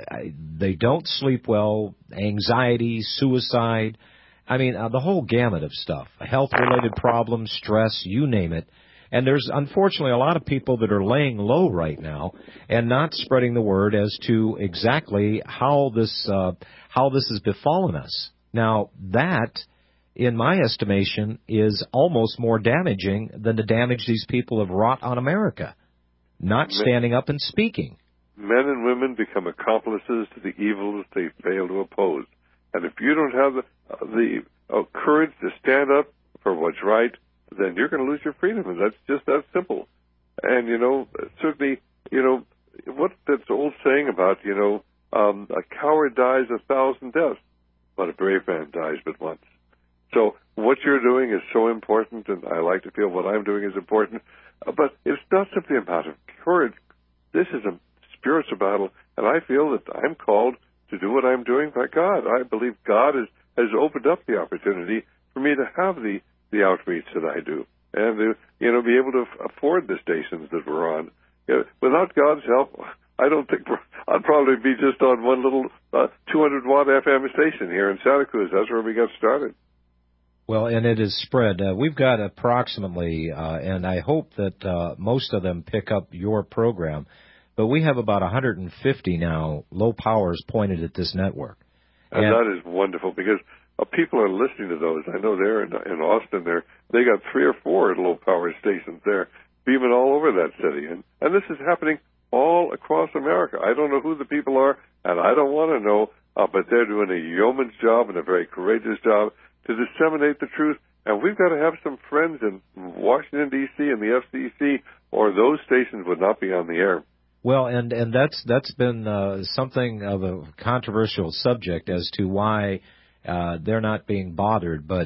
they don't sleep well, anxiety, suicide. I mean, uh, the whole gamut of stuff, health-related problems, stress, you name it. And there's, unfortunately, a lot of people that are laying low right now and not spreading the word as to exactly how this uh, how this has befallen us. Now, that, in my estimation, is almost more damaging than the damage these people have wrought on America, not standing up and speaking. Men and women become accomplices to the evils they fail to oppose. And if you don't have the, uh, the uh, courage to stand up for what's right, then you're going to lose your freedom, and that's just that simple. And, you know, certainly, you know, what's that old saying about, you know, um, a coward dies a thousand deaths, but a brave man dies but once. So what you're doing is so important, and I like to feel what I'm doing is important, uh, but it's not simply a matter of courage. This is a spiritual battle, and I feel that I'm called to do what I'm doing by God. I believe God has, has opened up the opportunity for me to have the the outreach that I do, and to, you know, be able to f- afford the stations that we're on. You know, without God's help, I don't think we're, I'd probably be just on one little uh, two hundred watt F M station here in Santa Cruz. That's where we got started. Well, and it is spread. Uh, we've got approximately, uh, and I hope that uh, most of them pick up your program, but we have about one hundred fifty now low powers pointed at this network. And, and that is wonderful because Uh, people are listening to those. I know they're in, in Austin. There, they got three or four low power stations there, beaming all over that city, and and this is happening all across America. I don't know who the people are, and I don't want to know, uh, but they're doing a yeoman's job and a very courageous job to disseminate the truth. And we've got to have some friends in Washington D C and the F C C, or those stations would not be on the air. Well, and and that's that's been uh, something of a controversial subject as to why Uh, they're not being bothered, but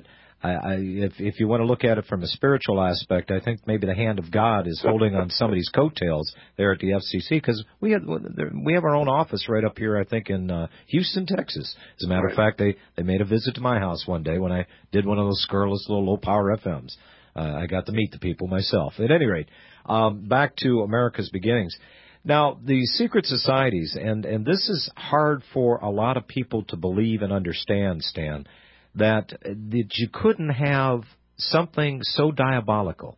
I, I, if, if you want to look at it from a spiritual aspect, I think maybe the hand of God is holding on somebody's coattails there at the F C C, because we have we have our own office right up here, I think, in uh, Houston, Texas. As a matter right. of fact, they, they made a visit to my house one day when I did one of those scurrilous little low-power F Ms. Uh, I got to meet the people myself. At any rate, um, back to America's beginnings. Now, the secret societies, and, and this is hard for a lot of people to believe and understand, Stan, that that you couldn't have something so diabolical,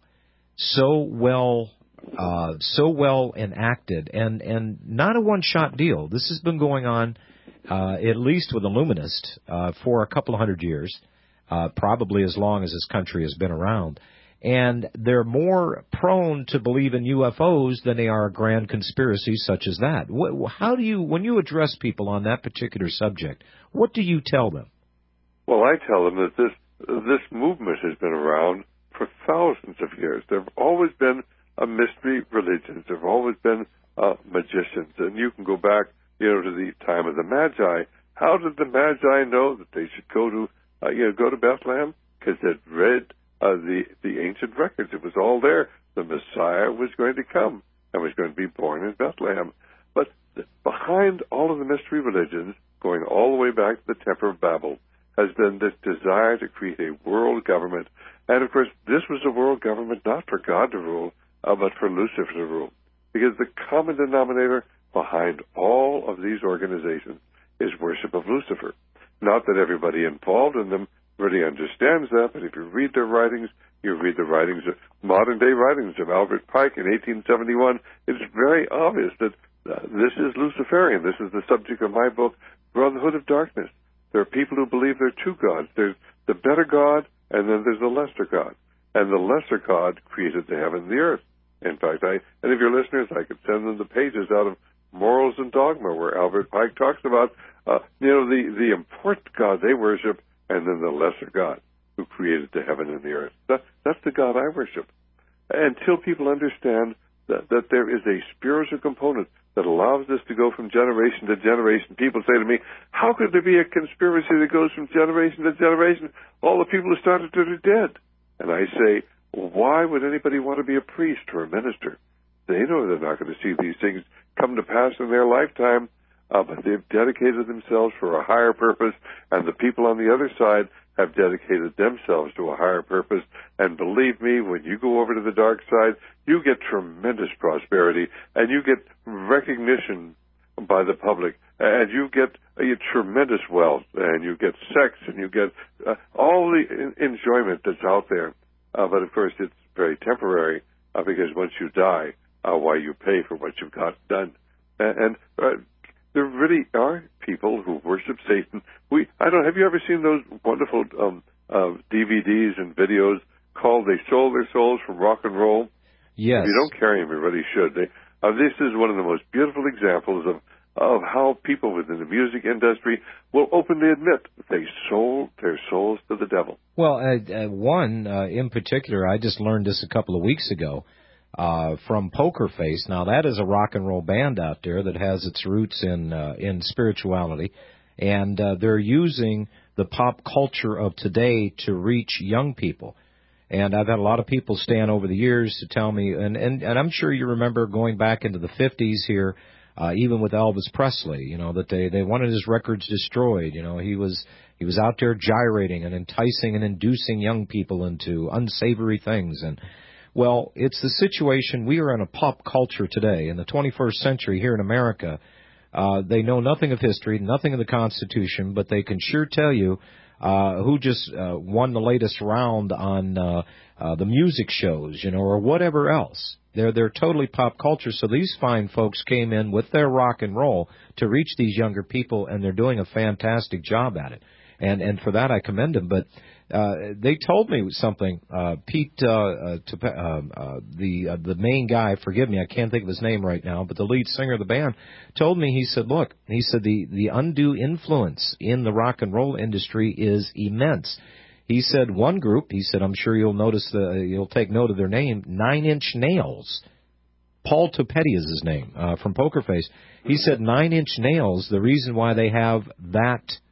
so well, uh, so well enacted, and, and not a one-shot deal. This has been going on, uh, at least with Illuminist, uh, for a couple of hundred years, uh, probably as long as this country has been around. And they're more prone to believe in U F Os than they are grand conspiracies such as that. How do you, when you address people on that particular subject, what do you tell them? Well, I tell them that this this movement has been around for thousands of years. There have always been a mystery religions. There have always been uh, magicians. And you can go back, you know, to the time of the Magi. How did the Magi know that they should go to, uh, you know, go to Bethlehem? Because they'd read uh, the, the ancient records. It was all there. The Messiah was going to come and was going to be born in Bethlehem. But behind all of the mystery religions, going all the way back to the Temple of Babel, has been this desire to create a world government. And, of course, this was a world government not for God to rule, uh, but for Lucifer to rule. Because the common denominator behind all of these organizations is worship of Lucifer. Not that everybody involved in them really understands that, but if you read their writings, you read the writings of modern-day writings of Albert Pike in eighteen seventy-one, it's very obvious that uh, this is Luciferian. This is the subject of my book, Brotherhood of Darkness. There are people who believe there are two gods. There's the better God, and then there's the lesser God. And the lesser God created the heaven and the earth. In fact, I, any of your listeners, I could send them the pages out of Morals and Dogma, where Albert Pike talks about, uh, you know, the, the important God they worship, and then the lesser God who created the heaven and the earth. That, that's the God I worship. Until people understand that, that there is a spiritual component that allows this to go from generation to generation. People say to me, how could there be a conspiracy that goes from generation to generation? All the people who started it are dead. And I say, why would anybody want to be a priest or a minister? They know they're not going to see these things come to pass in their lifetime, uh, but they've dedicated themselves for a higher purpose, and the people on the other side have dedicated themselves to a higher purpose. And believe me, when you go over to the dark side, you get tremendous prosperity, and you get recognition by the public, and you get uh, tremendous wealth, and you get sex, and you get uh, all the in- enjoyment that's out there. Uh, but, of course, it's very temporary, uh, because once you die, uh, why you pay for what you've got done. And, and uh, there really are people who worship Satan. We, I don't. Have you ever seen those wonderful um, uh, D V Ds and videos called "They Sold Their Souls from Rock and Roll"? Yes. If you don't carry them, you really should. They, uh, this is one of the most beautiful examples of of how people within the music industry will openly admit that they sold their souls to the devil. Well, uh, uh, one uh, in particular, I just learned this a couple of weeks ago. Uh, from Poker Face. Now, that is a rock and roll band out there that has its roots in uh, in spirituality, and uh, they're using the pop culture of today to reach young people. And I've had a lot of people stand over the years to tell me, and, and, and I'm sure you remember going back into the fifties here, uh, even with Elvis Presley, you know, that they, they wanted his records destroyed. You know, he was he was out there gyrating and enticing and inducing young people into unsavory things. And well, it's the situation. We are in a pop culture today, in the twenty-first century here in America. Uh, they know nothing of history, nothing of the Constitution, but they can sure tell you uh, who just uh, won the latest round on uh, uh, the music shows, you know, or whatever else. They're they're totally pop culture. So these fine folks came in with their rock and roll to reach these younger people, and they're doing a fantastic job at it. And and for that I commend them. But uh, they told me something. Uh, Pete, uh, uh, to, uh, uh, the uh, the main guy, forgive me, I can't think of his name right now, but the lead singer of the band told me. He said, "Look," he said, the the undue influence in the rock and roll industry is immense." He said one group. He said, "I'm sure you'll notice the you'll take note of their name, Nine Inch Nails." Paul Topetti is his name, uh, from Poker Face. He said Nine Inch Nails. The reason why they have that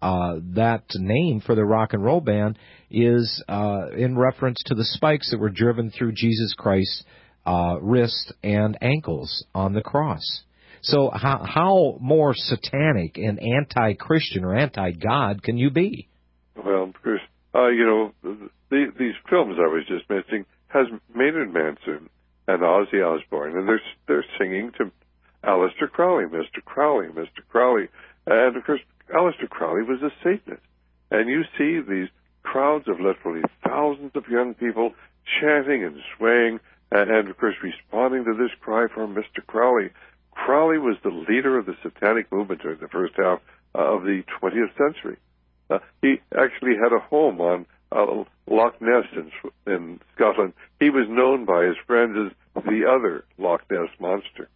uh, that name for the rock and roll band is uh, in reference to the spikes that were driven through Jesus Christ's uh, wrist and ankles on the cross. So how, how more satanic and anti-Christian or anti-God can you be? Well, Chris, uh, you know, the, these films I was just mentioning has Maynard Manson and Ozzy Osbourne, and they're they're singing to Aleister Crowley, Mister Crowley, Mister Crowley, and of course Aleister Crowley was a Satanist, and you see these crowds of literally thousands of young people chanting and swaying, and, and of course responding to this cry for Mister Crowley. Crowley was the leader of the satanic movement during the first half uh, of the twentieth century. Uh, he actually had a home on uh, Loch Ness in, in Scotland. He was known by his friends as the other Loch Ness monster.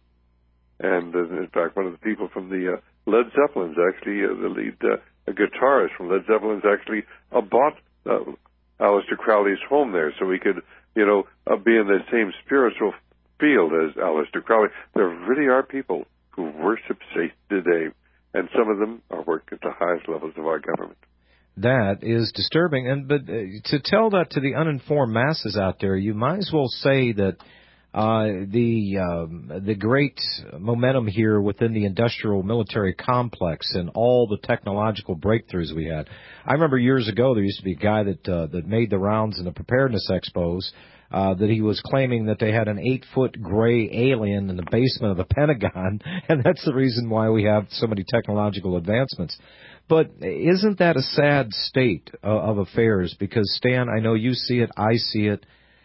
And uh, in fact, one of the people from the uh, Led Zeppelins, actually, uh, the lead uh, guitarist from Led Zeppelins, actually uh, bought uh, Aleister Crowley's home there so he could, you know, uh, be in the same spiritual field as Aleister Crowley. There really are people who worship Satan today, and some of them are working at the highest levels of our government. That is disturbing, and but uh, to tell that to the uninformed masses out there, you might as well say that uh, the um, the great momentum here within the industrial military complex and all the technological breakthroughs we had. I remember years ago there used to be a guy that uh, that made the rounds in the preparedness expos. Uh, that he was claiming that they had an eight-foot gray alien in the basement of the Pentagon, and that's the reason why we have so many technological advancements. But isn't that a sad state of, of affairs? Because, Stan, I know you see it, I see it.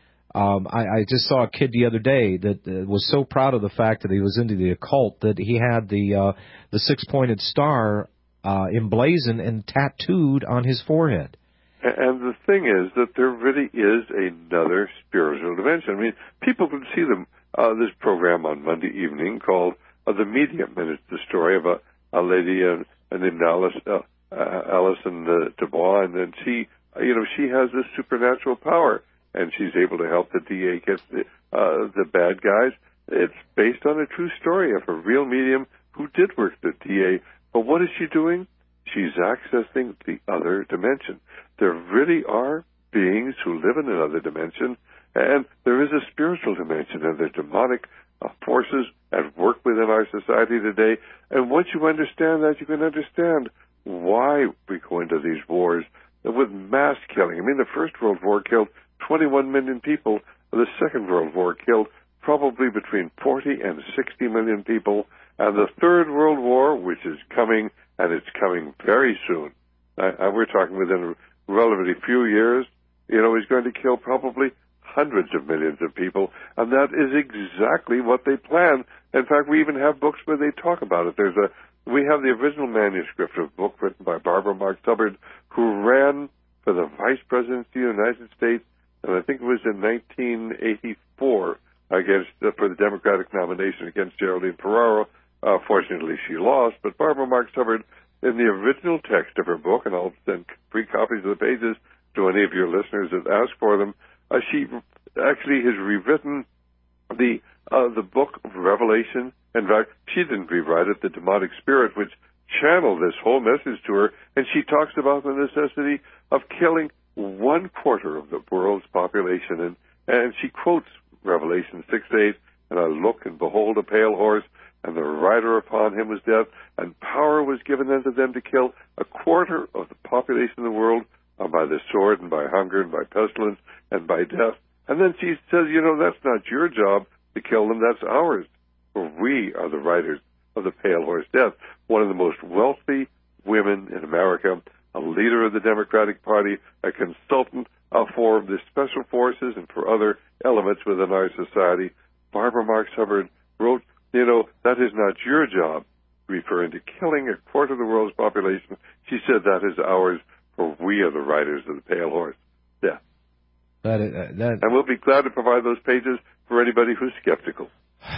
Um, I, I just saw a kid the other day that uh, was so proud of the fact that he was into the occult that he had the uh, the six-pointed star uh, emblazoned and tattooed on his forehead. And the thing is that there really is another spiritual dimension. I mean, people can see them, uh, this program on Monday evening called uh, The Medium, and it's the story of a, a lady uh, named Alice, uh, uh, Alison uh, Dubois, and then she, uh, you know, she has this supernatural power, and she's able to help the D A get the, uh, the bad guys. It's based on a true story of a real medium who did work at the D A. But what is she doing? She's accessing the other dimension. There really are beings who live in another dimension, and there is a spiritual dimension, and there are demonic uh, forces at work within our society today. And once you understand that, you can understand why we go into these wars with mass killing. I mean, the First World War killed twenty-one million people. The Second World War killed probably between forty and sixty million people. And the Third World War, which is coming, and it's coming very soon, I, I, we're talking within a relatively few years, you know, is going to kill probably hundreds of millions of people, and that is exactly what they plan. In fact, we even have books where they talk about it. There's a, we have the original manuscript of a book written by Barbara Marx Hubbard, who ran for the Vice Presidency of the United States, and I think it was in nineteen eighty-four against uh, for the Democratic nomination against Geraldine Ferraro. Uh, fortunately, she lost, but Barbara Marx Hubbard, in the original text of her book, and I'll send free copies of the pages to any of your listeners that ask for them, uh, she actually has rewritten the uh, the book of Revelation. In fact, she didn't rewrite it, the demonic spirit, which channeled this whole message to her, and she talks about the necessity of killing one quarter of the world's population, and, and she quotes Revelation six eight, and I look and behold a pale horse, and the rider upon him was death, and power was given unto them to kill a quarter of the population of the world uh, by the sword and by hunger and by pestilence and by death. And then she says, you know, that's not your job to kill them, that's ours. For we are the riders of the pale horse death. One of the most wealthy women in America, a leader of the Democratic Party, a consultant uh, for the special forces and for other elements within our society, Barbara Marx Hubbard wrote, you know, that is not your job, referring to killing a quarter of the world's population. She said that is ours, for we are the riders of the pale horse. Yeah. That, uh, that, and we'll be glad to provide those pages for anybody who's skeptical.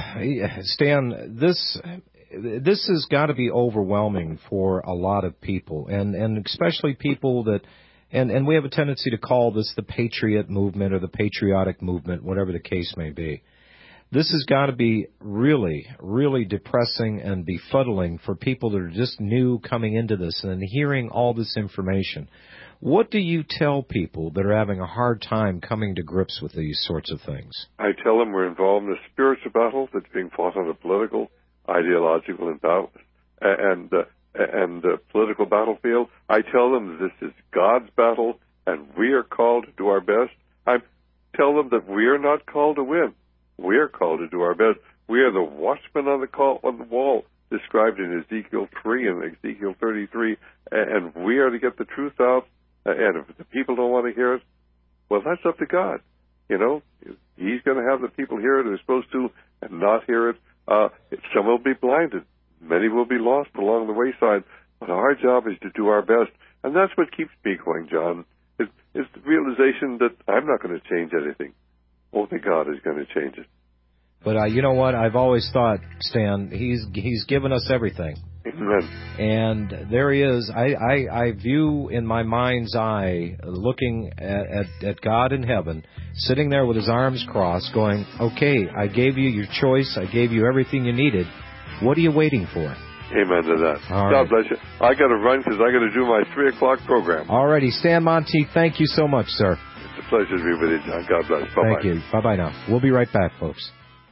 Stan, this this has got to be overwhelming for a lot of people, and, and especially people that, and, and we have a tendency to call this the patriot movement or the patriotic movement, whatever the case may be. This has got to be really, really depressing and befuddling for people that are just new coming into this and hearing all this information. What do you tell people that are having a hard time coming to grips with these sorts of things? I tell them we're involved in a spiritual battle that's being fought on a political, ideological, and battle, and uh, and uh, political battlefield. I tell them this is God's battle, and we are called to do our best. I tell them that we are not called to win. We are called to do our best. We are the watchmen on the call, on the wall, described in Ezekiel three and Ezekiel thirty-three, and we are to get the truth out. And if the people don't want to hear it, well, that's up to God. You know, He's going to have the people hear it who are supposed to and not hear it. Uh, some will be blinded. Many will be lost along the wayside. But our job is to do our best. And that's what keeps me going, John, is, is the realization that I'm not going to change anything. Only God is going to change it. But uh, you know what? I've always thought, Stan, he's he's given us everything. Amen. And there he is. I, I, I view in my mind's eye, looking at, at, at God in heaven, sitting there with his arms crossed, going, okay, I gave you your choice. I gave you everything you needed. What are you waiting for? Amen to that. All God right. bless you. I got to run because I got to do my three o'clock program. All righty. Stan Monteith, thank you so much, sir. It's a pleasure to be with you, John. God bless. Bye-bye. Thank you. Bye-bye now. We'll be right back, folks.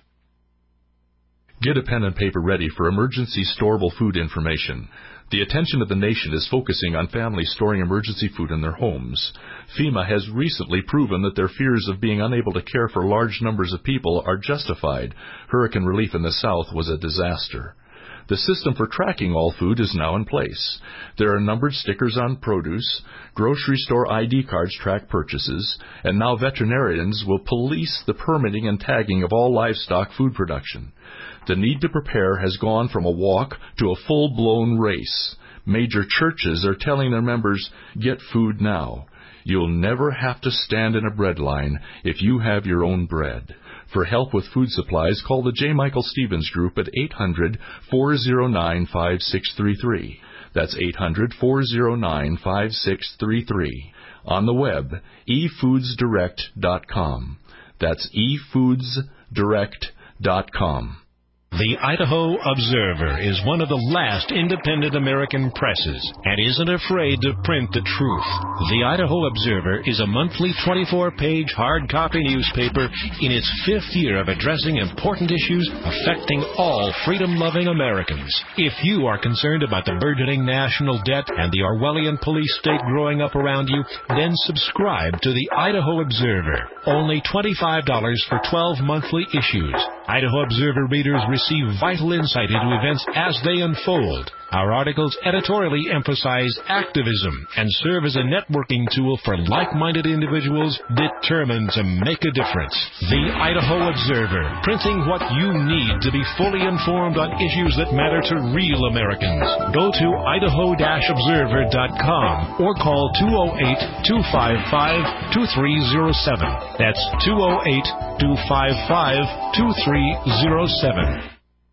Get a pen and paper ready for emergency storable food information. The attention of the nation is focusing on families storing emergency food in their homes. FEMA has recently proven that their fears of being unable to care for large numbers of people are justified. Hurricane relief in the South was a disaster. The system for tracking all food is now in place. There are numbered stickers on produce, grocery store I D cards track purchases, and now veterinarians will police the permitting and tagging of all livestock food production. The need to prepare has gone from a walk to a full-blown race. Major churches are telling their members, get food now. You'll never have to stand in a bread line if you have your own bread. For help with food supplies, call the J. Michael Stevens Group at eight hundred, four oh nine, five six three three. That's eight hundred, four oh nine, five six three three. On the web, e foods direct dot com. That's e foods direct dot com. The Idaho Observer is one of the last independent American presses and isn't afraid to print the truth. The Idaho Observer is a monthly twenty-four page hard copy newspaper in its fifth year of addressing important issues affecting all freedom-loving Americans. If you are concerned about the burgeoning national debt and the Orwellian police state growing up around you, then subscribe to the Idaho Observer. Only twenty-five dollars for twelve monthly issues. Idaho Observer readers receive vital insight into events as they unfold. Our articles editorially emphasize activism and serve as a networking tool for like-minded individuals determined to make a difference. The Idaho Observer, printing what you need to be fully informed on issues that matter to real Americans. Go to idaho dash observer dot com or call two oh eight, two five five, two three oh seven. That's two oh eight, two five five, two three oh seven.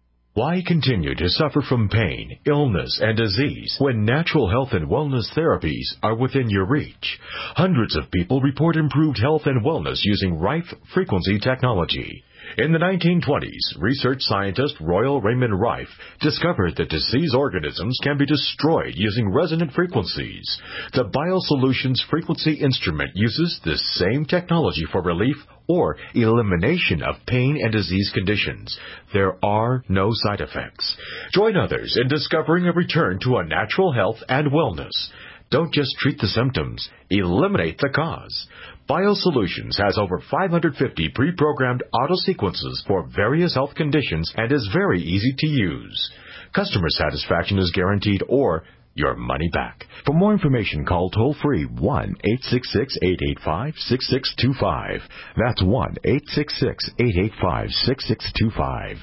Why continue to suffer from pain, illness, and disease when natural health and wellness therapies are within your reach? Hundreds of people report improved health and wellness using Rife frequency technology. In the nineteen twenties, research scientist Royal Raymond Rife discovered that disease organisms can be destroyed using resonant frequencies. The BioSolutions frequency instrument uses this same technology for relief or elimination of pain and disease conditions. There are no side effects. Join others in discovering a return to a natural health and wellness. Don't just treat the symptoms, eliminate the cause. BioSolutions has over five hundred fifty pre-programmed auto-sequences for various health conditions and is very easy to use. Customer satisfaction is guaranteed or your money back. For more information, call toll-free one eight six six, eight eight five, six six two five. That's one eight six six, eight eight five, six six two five.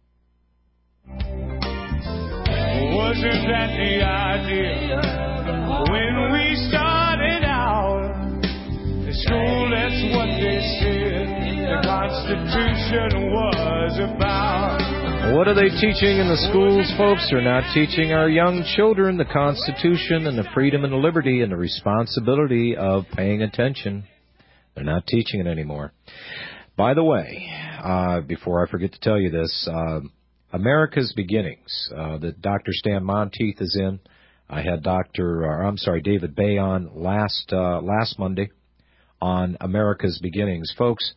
Wasn't that the idea when we started out? The school, that's what they said the Constitution was about. What are they teaching in the schools, folks? They're not teaching our young children the Constitution and the freedom and the liberty and the responsibility of paying attention. They're not teaching it anymore. By the way, uh, before I forget to tell you this, uh, America's Beginnings, uh, that Doctor Stan Monteith is in. I had Doctor, or I'm sorry, David Bay on last uh, last Monday on America's Beginnings. Folks,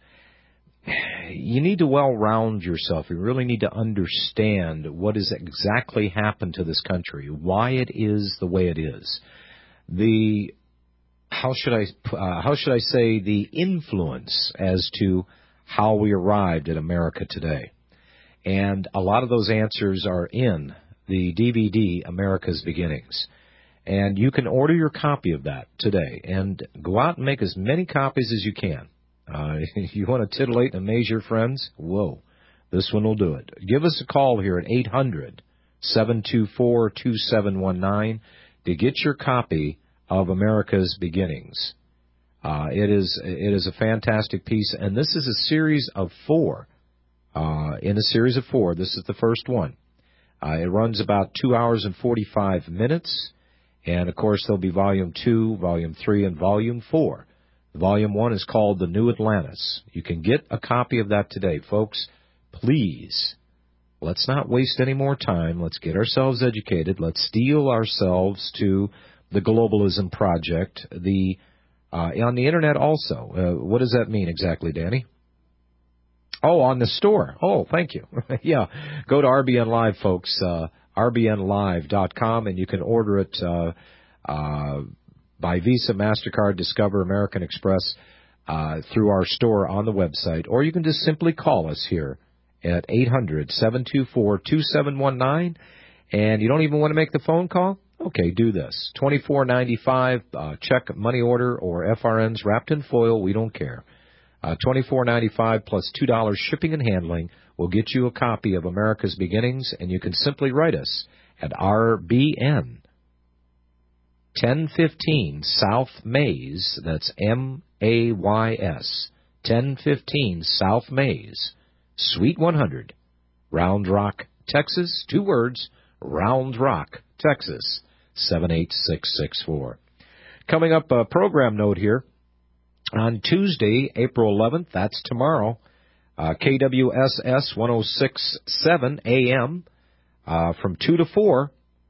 you need to well-round yourself. You really need to understand what has exactly happened to this country, why it is the way it is. The how should I uh, how should I say the influence as to how we arrived at America today. And a lot of those answers are in the D V D, America's Beginnings. And you can order your copy of that today and go out and make as many copies as you can. Uh, if you want to titillate and amaze your friends, whoa, this one will do it. Give us a call here at eight hundred, seven two four, two seven one nine to get your copy of America's Beginnings. Uh, it is it is a fantastic piece, and this is a series of four. Uh, in a series of four, this is the first one. Uh, it runs about two hours and forty-five minutes, and of course there'll be volume two, volume three, and volume four. Volume one is called The New Atlantis. You can get a copy of that today, folks. Please, let's not waste any more time. Let's get ourselves educated. Let's steel ourselves to the globalism project. The uh, on the internet also. Uh, what does that mean exactly, Danny? Oh, on the store. Oh, thank you. Yeah, go to R B N Live, folks, uh, R B N live dot com, and you can order it uh, uh, by Visa, MasterCard, Discover, American Express uh, through our store on the website. Or you can just simply call us here at eight hundred, seven two four, two seven one nine. And you don't even want to make the phone call? Okay, do this. twenty-four ninety-five, uh, check, money order, or F R Ns wrapped in foil. We don't care. Uh, twenty-four ninety-five plus two dollars shipping and handling will get you a copy of America's Beginnings, and you can simply write us at R B N ten fifteen South Mays, that's M A Y S, ten fifteen South Mays, Suite one hundred, Round Rock, Texas, two words, Round Rock, Texas, seven eight six six four. Coming up, a program note here. On Tuesday, April eleventh, that's tomorrow, uh, K W S S one oh six point seven A M uh, from two to four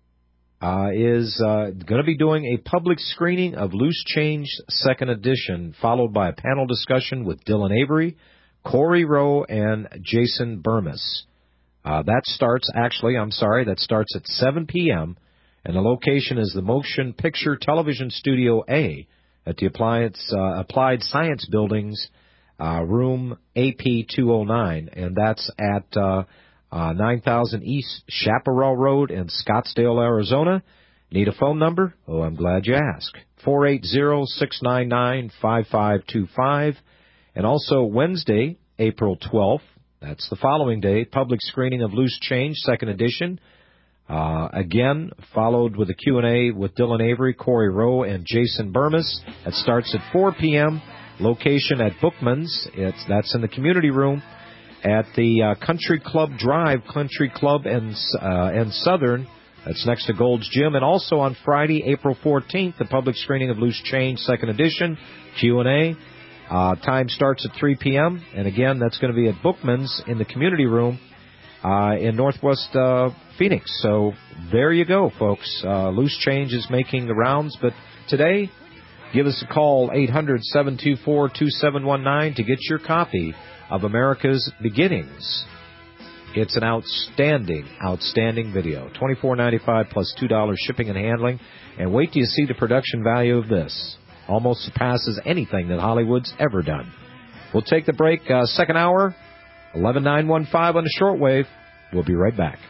uh, is uh, going to be doing a public screening of Loose Change second edition, followed by a panel discussion with Dylan Avery, Corey Rowe, and Jason Burmis. Uh, that starts, actually, I'm sorry, that starts at seven p.m., and the location is the Motion Picture Television Studio A, at the Appliance, uh, Applied Science Buildings, uh, room A P two oh nine, and that's at uh, uh, nine thousand East Chaparral Road in Scottsdale, Arizona. Need a phone number? Oh, I'm glad you asked. four eight zero, six nine nine, five five two five. And also Wednesday, April twelfth, that's the following day, public screening of Loose Change, second edition. Uh, again, followed with a Q and A with Dylan Avery, Corey Rowe, and Jason Burmis. That starts at four p.m. Location at Bookman's. It's, that's in the community room at the uh, Country Club Drive, Country Club and, uh, and Southern. That's next to Gold's Gym. And also on Friday, April fourteenth, the public screening of Loose Change, second edition, Q and A. Uh, time starts at three p.m. And again, that's going to be at Bookman's in the community room. Uh, in Northwest uh, Phoenix. So there you go, folks. Uh, Loose Change is making the rounds. But today, give us a call, eight hundred, seven two four, two seven one nine, to get your copy of America's Beginnings. It's an outstanding, outstanding video. twenty-four ninety-five plus two dollars shipping and handling. And wait till you see the production value of this. Almost surpasses anything that Hollywood's ever done. We'll take the break. Uh, second hour. eleven nine one five on the shortwave. We'll be right back.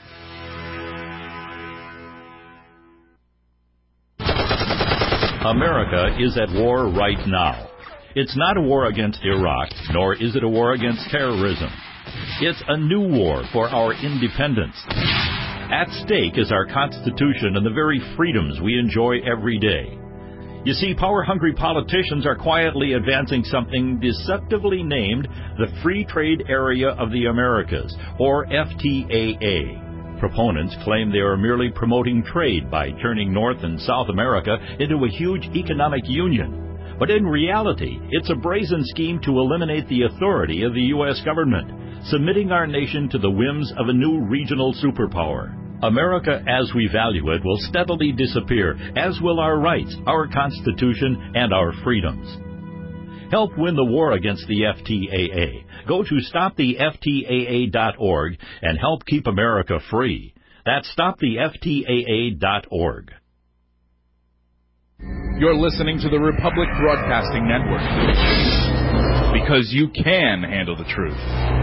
America is at war right now. It's not a war against Iraq, nor is it a war against terrorism. It's a new war for our independence. At stake is our Constitution and the very freedoms we enjoy every day. You see, power-hungry politicians are quietly advancing something deceptively named the Free Trade Area of the Americas, or F T A A. Proponents claim they are merely promoting trade by turning North and South America into a huge economic union. But in reality, it's a brazen scheme to eliminate the authority of the U S government, submitting our nation to the whims of a new regional superpower. America as we value it will steadily disappear, as will our rights, our Constitution, and our freedoms. Help win the war against the F T A A. Go to stop the F T A A dot org and help keep America free. That's stop the F T A A dot org. You're listening to the Republic Broadcasting Network, because you can handle the truth.